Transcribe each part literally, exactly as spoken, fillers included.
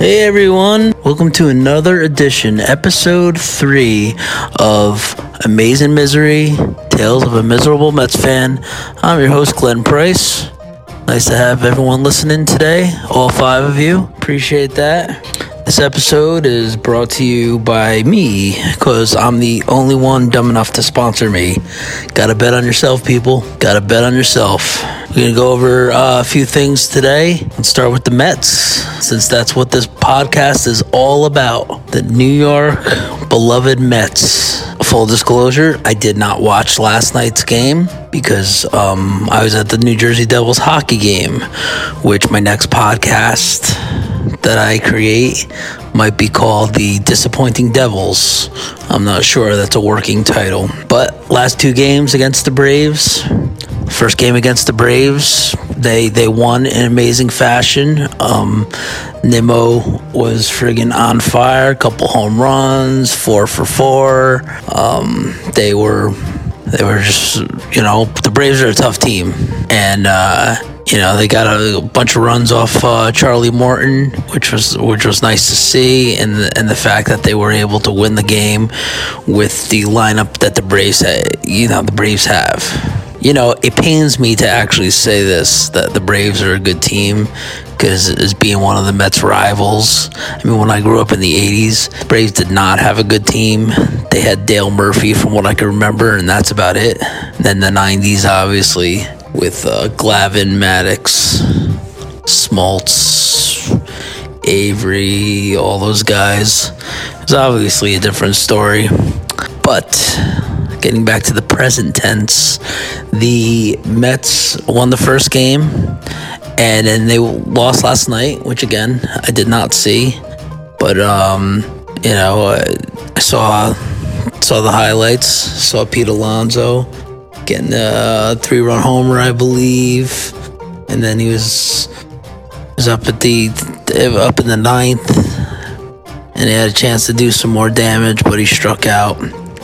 Hey everyone, welcome to another edition, episode three of Amazing Misery, Tales of a Miserable Mets Fan. I'm your host, Glenn Price. Nice to have everyone listening today, all five of you. Appreciate that. This episode is brought to you by me, because I'm the only one dumb enough to sponsor me. Gotta bet on yourself, people. Gotta bet on yourself. We're going to go over uh, a few things today. Let's start with the Mets, since that's what this podcast is all about. The New York beloved Mets. Full disclosure, I did not watch last night's game because um, I was at the New Jersey Devils hockey game, which my next podcast that I create might be called The Disappointing Devils. I'm not sure that's a working title. But last two games against the Braves. First game against the Braves, they they won in amazing fashion. Um, Nimmo was friggin' on fire, a couple home runs, four for four. Um, they were they were just, you know, the Braves are a tough team, and uh, you know, they got a bunch of runs off uh, Charlie Morton, which was which was nice to see, and the, and the fact that they were able to win the game with the lineup that the Braves had, you know, the Braves have. You know, it pains me to actually say this, that the Braves are a good team, because as being one of the Mets' rivals, I mean, when I grew up in the eighties, the Braves did not have a good team. They had Dale Murphy, from what I can remember, and that's about it. And then the nineties, obviously, with uh, Glavine, Maddox, Smoltz, Avery, all those guys. It's obviously a different story. But getting back to the present tense, the Mets won the first game, and then they lost last night, which again I did not see. But um, you know, I saw saw the highlights. Saw Pete Alonso getting a three-run homer, I believe, and then he was was up at the up in the ninth, and he had a chance to do some more damage, but he struck out.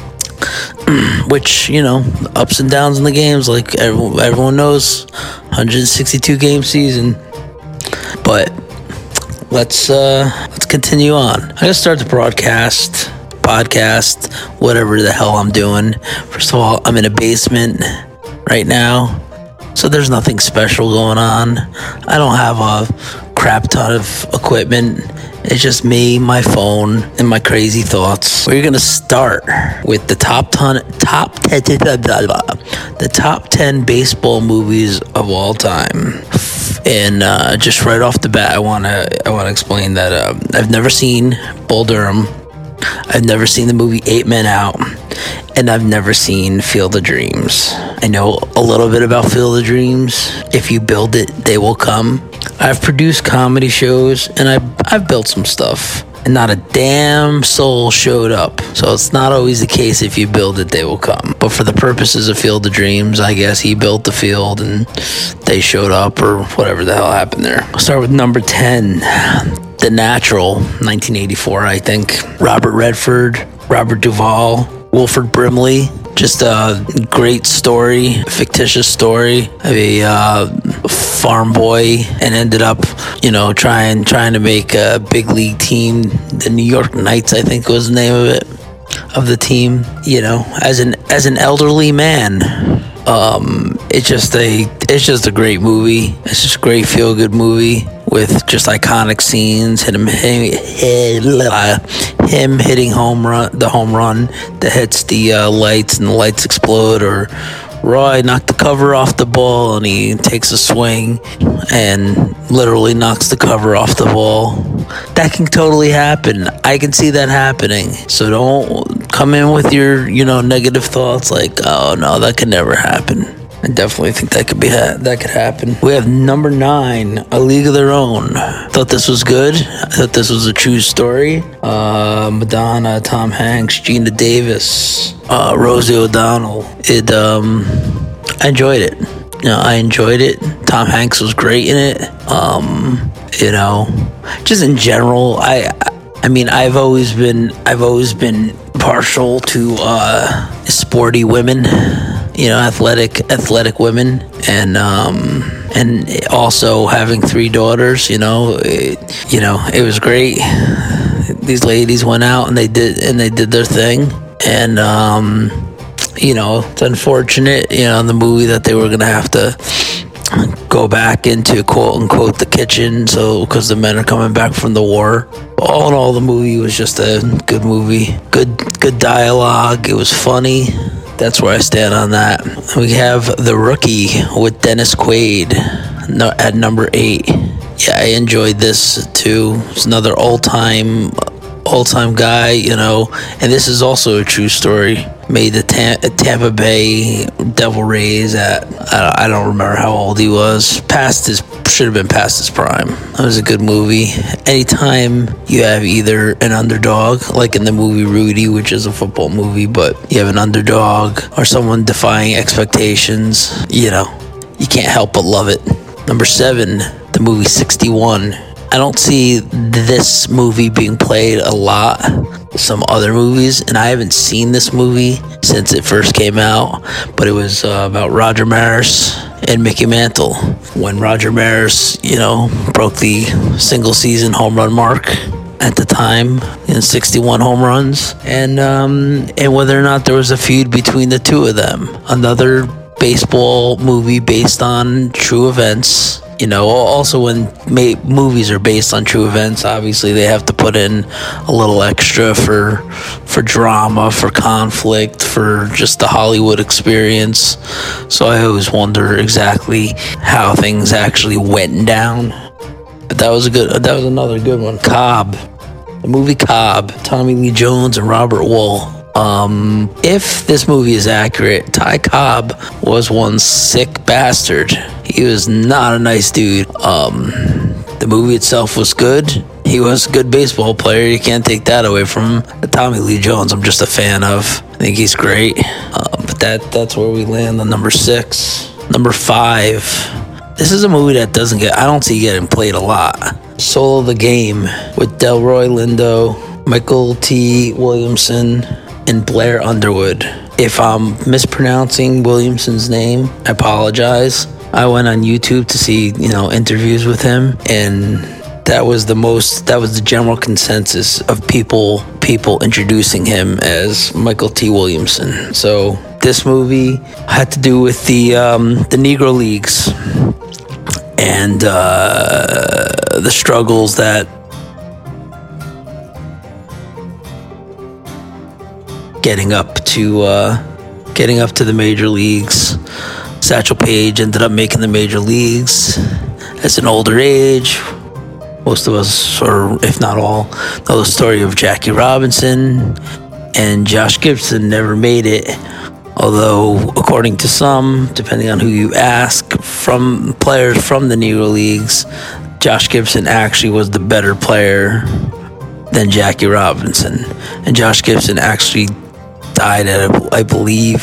Which, you know, ups and downs in the games, like everyone, everyone knows, one hundred sixty-two game season. But let's uh, let's continue on. I'm gonna start the broadcast, podcast, whatever the hell I'm doing. First of all, I'm in a basement right now, so there's nothing special going on. I don't have a crap ton of equipment. It's just me, my phone, and my crazy thoughts. We're gonna start with the top ton, top ten, the top ten baseball movies of all time. And uh, just right off the bat, I wanna I wanna explain that uh, I've never seen Bull Durham. I've never seen the movie Eight Men Out, and I've never seen Field of Dreams. I know a little bit about Field of Dreams. If you build it, they will come. I've produced comedy shows, and I've, I've built some stuff, and not a damn soul showed up. So it's not always the case, if you build it, they will come. But for the purposes of Field of Dreams, I guess he built the field, and they showed up, or whatever the hell happened there. I'll start with number ten. The Natural, nineteen eighty-four, I think. Robert Redford, Robert Duvall, Wilford Brimley. Just a great story, fictitious story of a uh, farm boy, and ended up, you know, trying trying to make a big league team. The New York Knights, I think, was the name of it, of the team. You know, as an as an elderly man. Um, it's just a it's just a great movie. It's just a great feel good movie with just iconic scenes. Him him, him hitting home run the home run that hits the uh, lights and the lights explode, or Roy knocked the cover off the ball and he takes a swing and literally knocks the cover off the ball. That can totally happen. I can see that happening. So don't come in with your, you know, negative thoughts like, oh no, that could never happen. I definitely think that could be ha- that could happen. We have number nine, A League of Their Own. Thought this was good. I thought this was a true story. Uh, Madonna, Tom Hanks, Gina Davis, uh, Rosie O'Donnell. It. Um, I enjoyed it. You know, I enjoyed it. Tom Hanks was great in it. Um, you know, just in general, I. I mean, I've always been. I've always been partial to uh, sporty women. You know, athletic, athletic women, and um, and also having three daughters, you know, it, you know, it was great. These ladies went out and they did and they did their thing, and um, you know, it's unfortunate, you know, in the movie that they were gonna have to go back into quote unquote the kitchen, so because the men are coming back from the war. All in all, the movie was just a good movie. Good, good dialogue. It was funny. That's where I stand on that. We have The Rookie with Dennis Quaid at number eight. Yeah, I enjoyed this too. It's another all-time, all-time guy, you know. And this is also a true story. Made the Tam- Tampa Bay Devil Rays at, I don't remember how old he was. Past his, should have been past his prime. That was a good movie. Anytime you have either an underdog, like in the movie Rudy, which is a football movie, but you have an underdog or someone defying expectations, you know, you can't help but love it. Number seven, the movie sixty-one. I don't see this movie being played a lot. Some other movies, and I haven't seen this movie since it first came out, but it was uh, about Roger Maris and Mickey Mantle. When Roger Maris, you know, broke the single season home run mark at the time in sixty-one home runs, and um, and whether or not there was a feud between the two of them. Another baseball movie based on true events. You know, also when ma- movies are based on true events, obviously they have to put in a little extra for for drama, for conflict, for just the Hollywood experience. So I always wonder exactly how things actually went down. But that was a good. That was another good one. Cobb, the movie Cobb, Tommy Lee Jones and Robert Wuhl. Um, if this movie is accurate, Ty Cobb was one sick bastard. He was not a nice dude. Um, the movie itself was good. He was a good baseball player. You can't take that away from him. Tommy Lee Jones, I'm just a fan of. I think he's great. Uh, but that that's where we land on number six. Number five. This is a movie that doesn't get, I don't see getting played a lot. Soul of the Game with Delroy Lindo, Michael T. Williamson, and Blair Underwood. If I'm mispronouncing Williamson's name, I apologize. I went on YouTube to see, you know, interviews with him, and that was the most, that was the general consensus of people, people introducing him as Michael T. Williamson. So this movie had to do with the, um, the Negro Leagues and uh, the struggles that getting up to uh, getting up to the major leagues. Satchel Paige ended up making the major leagues at an older age. Most of us, or if not all, know the story of Jackie Robinson, and Josh Gibson never made it. Although, according to some, depending on who you ask, from players from the Negro Leagues, Josh Gibson actually was the better player than Jackie Robinson. And Josh Gibson actually died at, I believe,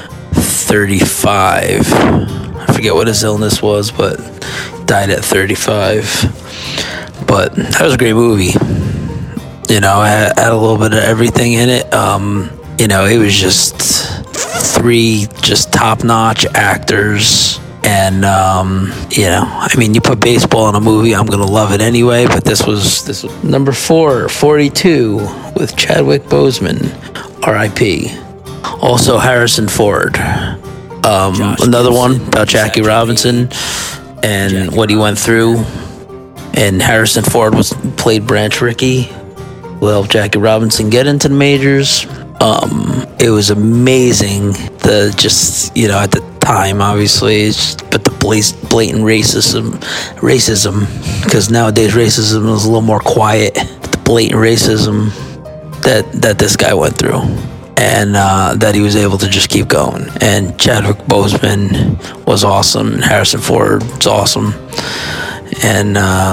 thirty-five. I forget what his illness was, but died at thirty-five. But that was a great movie. You know, I had, had a little bit of everything in it. Um, you know, it was just three just top-notch actors. And, um, you know, I mean, you put baseball in a movie, I'm going to love it anyway. But this was, this was number four, forty-two, with Chadwick Boseman, R I P Also, Harrison Ford. Um, another one about Jackie Robinson and what he went through. And Harrison Ford was played Branch Rickey, who helped Jackie Robinson get into the majors. Um, it was amazing. The just, you know, at the time, obviously, it's, but the blatant racism, racism, because nowadays racism is a little more quiet. But the blatant racism that that this guy went through, and uh, that he was able to just keep going. And Chadwick Boseman was awesome. And Harrison Ford was awesome. And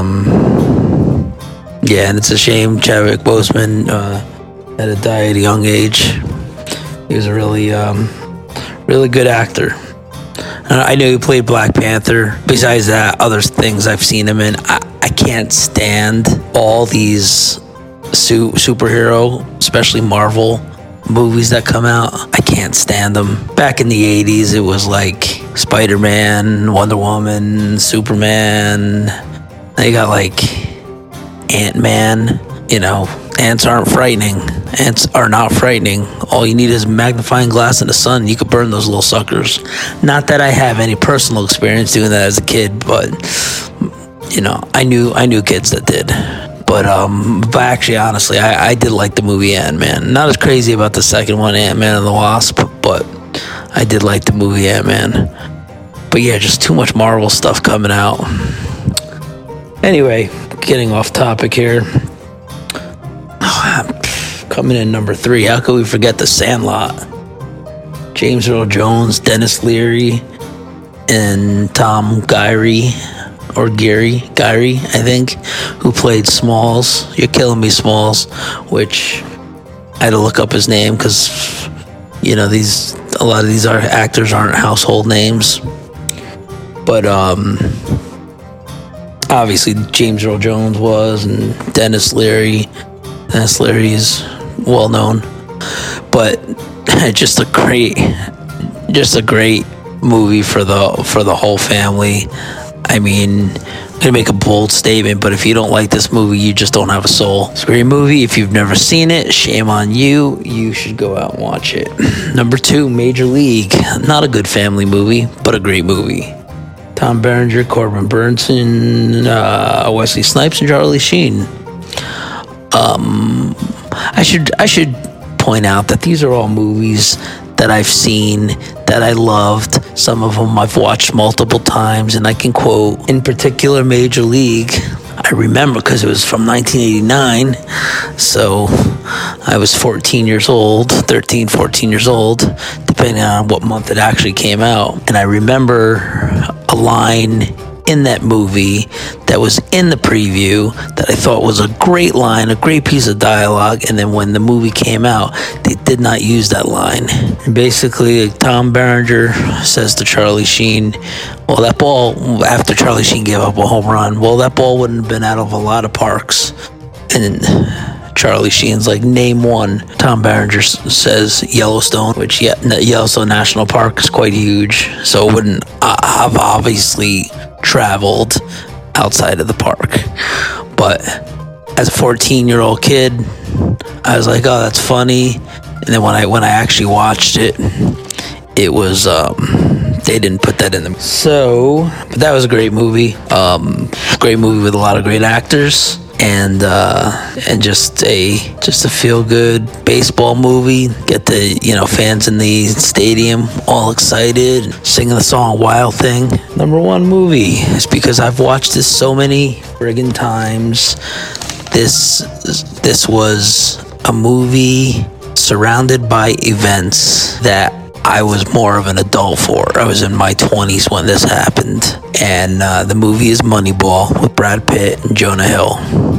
um, yeah, and it's a shame Chadwick Boseman uh, had to die at a young age. He was a really, um, really good actor. I know he played Black Panther. Besides that, other things I've seen him in. I, I can't stand all these su- superhero, especially Marvel movies that come out. I can't stand them. Back in the eighties, it was like Spider-Man, Wonder Woman, Superman. Now you got like Ant-Man. You know, ants aren't frightening. Ants are not frightening. All you need is a magnifying glass in the sun. You could burn those little suckers. Not that I have any personal experience doing that as a kid, but you know, I knew I knew kids that did. But um, but actually, honestly, I, I did like the movie Ant-Man. Not as crazy about the second one, Ant-Man and the Wasp, but I did like the movie Ant-Man. But yeah, just too much Marvel stuff coming out. Anyway, getting off topic here. Coming in number three, how could we forget The Sandlot? James Earl Jones, Dennis Leary, and Tom Gyrie, or Geary, Gyrie, I think, who played Smalls. You're Killing Me, Smalls, which I had to look up his name because, you know, these a lot of these are, actors aren't household names. But um, obviously James Earl Jones was, and Dennis Leary. Dennis Leary is well known, but just a great, just a great movie for the for the whole family. I mean, I'm gonna make a bold statement, but if you don't like this movie, you just don't have a soul. It's a great movie. If you've never seen it, shame on you. You should go out and watch it. Number two, Major League. Not a good family movie, but a great movie. Tom Berenger, Corbin Burnson, uh, Wesley Snipes, and Charlie Sheen. Um, I should I should point out that these are all movies that I've seen, that I loved. Some of them I've watched multiple times, and I can quote, in particular, Major League. I remember because it was from nineteen eighty-nine, so I was fourteen years old, thirteen, fourteen years old, depending on what month it actually came out. And I remember a line in that movie that was in the preview that I thought was a great line, a great piece of dialogue, and then when the movie came out, they did not use that line. And basically, Tom Berenger says to Charlie Sheen, well, that ball, after Charlie Sheen gave up a home run, well, that ball wouldn't have been out of a lot of parks. And Charlie Sheen's like, name one. Tom Berenger says Yellowstone, which yeah, Yellowstone National Park is quite huge, so it wouldn't uh, have obviously traveled outside of the park. But as a fourteen year old kid, I was like, oh, that's funny. And then when I when I actually watched it, it was um they didn't put that in them. So but that was a great movie. Um great movie with a lot of great actors. And uh, and just a just a feel good baseball movie. Get the you know fans in the stadium all excited, singing the song "Wild Thing." Number one movie is because I've watched this so many friggin' times. This this was a movie surrounded by events that I was more of an adult for. I was in my twenties when this happened. And uh, the movie is Moneyball with Brad Pitt and Jonah Hill.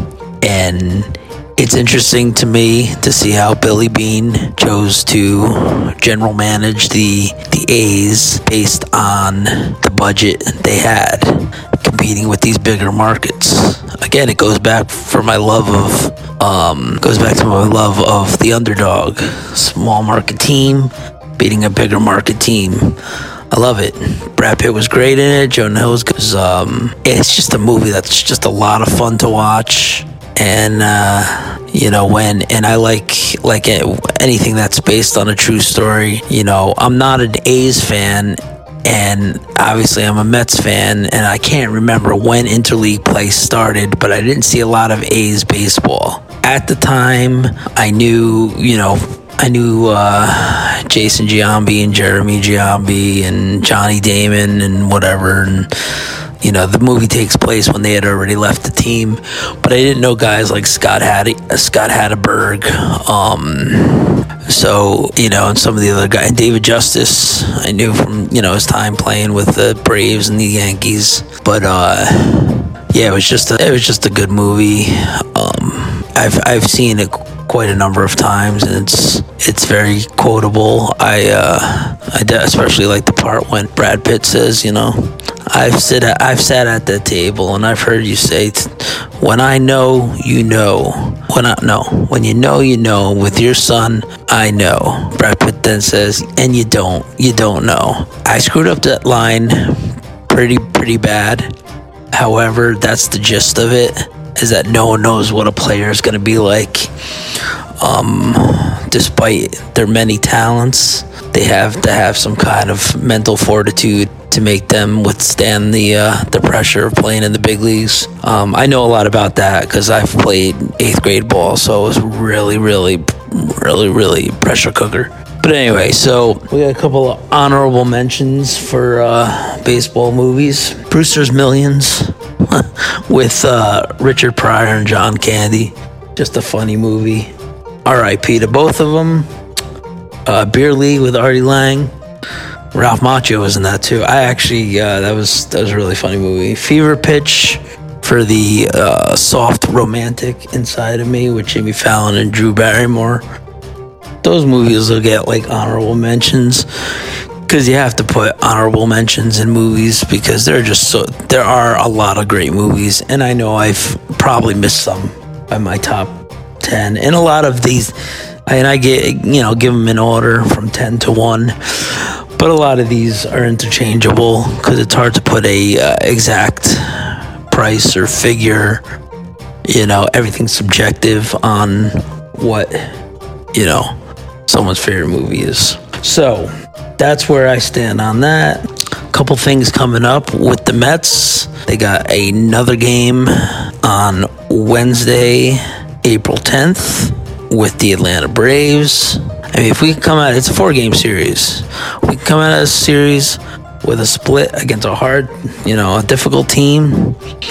And it's interesting to me to see how Billy Beane chose to general manage the the A's based on the budget they had, competing with these bigger markets. Again, it goes back for my love of um, goes back to my love of the underdog, small market team beating a bigger market team. I love it. Brad Pitt was great in it. Jonah Hill was, um, it's just a movie that's just a lot of fun to watch. And, uh, you know, when, and I like, like anything that's based on a true story. You know, I'm not an A's fan, and obviously I'm a Mets fan, and I can't remember when interleague play started, but I didn't see a lot of A's baseball. At the time, I knew, you know, I knew uh, Jason Giambi and Jeremy Giambi and Johnny Damon and whatever, and you know the movie takes place when they had already left the team, but I didn't know guys like Scott Hattie, uh, Scott Hatteberg, um, so you know, and some of the other guys, David Justice, I knew from you know his time playing with the Braves and the Yankees, but uh, yeah, it was just a, it was just a good movie. Um, I've I've seen it quite a number of times, and it's it's very quotable. I uh, I especially like the part when Brad Pitt says, you know, I've sit at, I've sat at that table and I've heard you say, "When I know, you know. When I no, when you know, you know. With your son, I know." Brad Pitt then says, "And you don't, you don't know." I screwed up that line pretty pretty bad. However, that's the gist of it. Is that no one knows what a player is going to be like. Um, despite their many talents, they have to have some kind of mental fortitude to make them withstand the uh, the pressure of playing in the big leagues. Um, I know a lot about that because I've played eighth grade ball, so it was really, really, really, really pressure cooker. But anyway, so we got a couple of honorable mentions for uh, baseball movies. Brewster's Millions with uh, Richard Pryor and John Candy. Just a funny movie. R I P to both of them. Uh, Beer League with Artie Lang. Ralph Macchio was in that too. I actually, uh, that was that was a really funny movie. Fever Pitch for the uh, soft romantic inside of me with Jimmy Fallon and Drew Barrymore. Those movies will get like honorable mentions because you have to put honorable mentions in movies because they're just so there are a lot of great movies, and I know I've probably missed some by my top ten. And a lot of these, and I get you know give them in order from ten to one. But a lot of these are interchangeable because it's hard to put a uh, exact price or figure. You know, everything's subjective on what, you know, someone's favorite movie is. So that's where I stand on that. A couple things coming up with the Mets. They got another game on Wednesday, April tenth with the Atlanta Braves. I mean, if we can come out, it's a four-game series. We can come out of this series with a split against a hard, you know, a difficult team.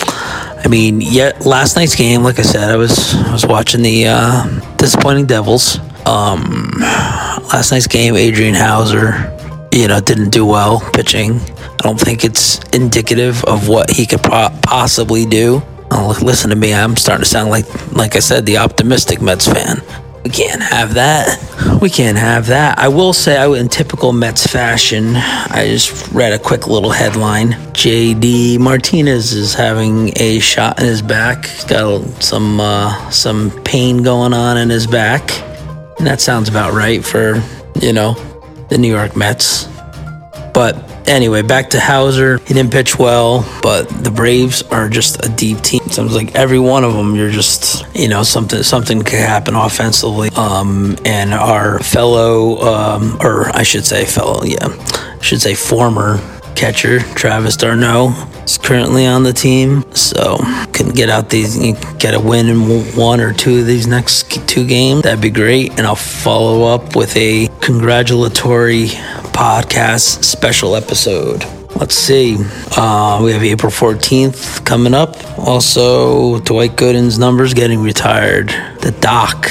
I mean, yet last night's game, like I said, I was I was watching the uh, disappointing Devils. Um, last night's game, Adrian Hauser, you know, didn't do well pitching. I don't think it's indicative of what he could po- possibly do. Oh, listen to me, I'm starting to sound like, like I said, the optimistic Mets fan. We can't have that. We can't have that. I will say, I, in typical Mets fashion, I just read a quick little headline. J D Martinez is having a shot in his back. He's got some uh, some pain going on in his back. And that sounds about right for, you know, the New York Mets. But anyway, back to Hauser. He didn't pitch well, but the Braves are just a deep team. Sounds like every one of them, you're just, you know, something something could happen offensively. Um, and our fellow, um, or I should say fellow, yeah, I should say former catcher, Travis d'Arnaud, is currently on the team. So can get out these, get a win in one or two of these next two games. That'd be great. And I'll follow up with a congratulatory podcast special episode. Let's see. Uh, we have April fourteenth coming up. Also, Dwight Gooden's numbers getting retired. The Doc.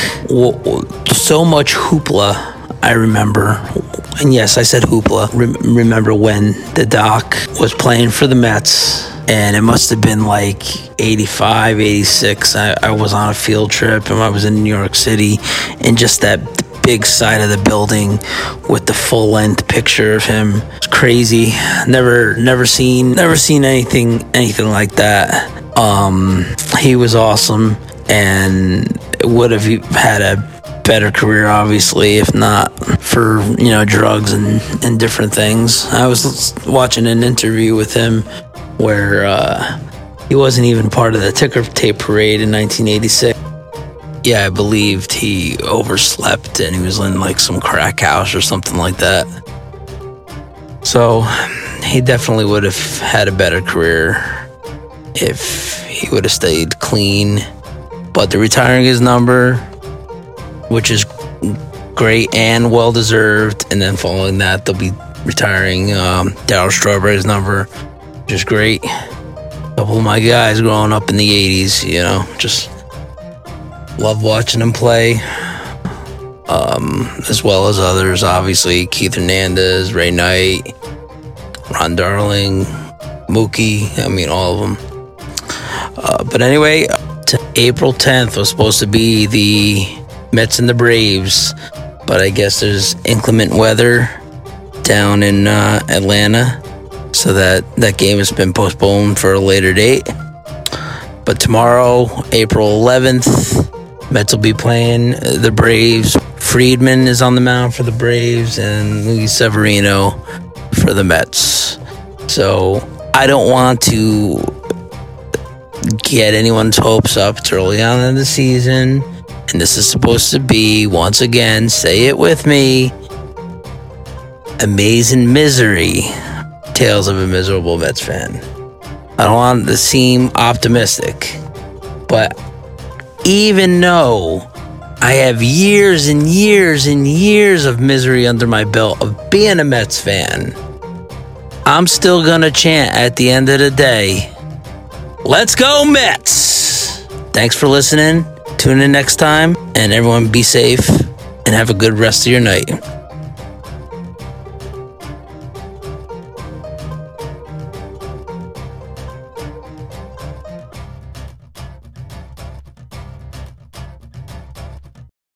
So much hoopla, I remember. And yes, I said hoopla. Re- remember when the Doc was playing for the Mets, and it must have been like eighty-five, eighty-six. I, I was on a field trip, and I was in New York City, and just that big side of the building with the full length picture of him. It's crazy. Never, never seen, never seen anything, anything like that. Um, he was awesome, and would have had a better career, obviously, if not for, you know, drugs and, and different things. I was watching an interview with him where uh, he wasn't even part of the ticker tape parade in nineteen eighty-six. Yeah, I believed he overslept and he was in like some crack house or something like that. So he definitely would have had a better career if he would have stayed clean. But they're retiring his number, which is great and well-deserved. And then following that, they'll be retiring um, Darryl Strawberry's number, which is great. A couple of my guys growing up in the eighties, you know, just love watching him play, um, as well as others, obviously. Keith Hernandez, Ray Knight, Ron Darling, Mookie, I mean, all of them. Uh, but anyway, April tenth was supposed to be the Mets and the Braves, but I guess there's inclement weather down in uh, Atlanta. so that that game has been postponed for a later date. But tomorrow, April eleventh, Mets will be playing the Braves. Friedman is on the mound for the Braves, and Luis Severino for the Mets. So I don't want to get anyone's hopes up. It's early on in the season, and this is supposed to be, once again, say it with me, Amazing Misery, Tales of a Miserable Mets Fan. I don't want to seem optimistic, but even though I have years and years and years of misery under my belt of being a Mets fan, I'm still going to chant at the end of the day, let's go Mets! Thanks for listening. Tune in next time, and everyone be safe and have a good rest of your night.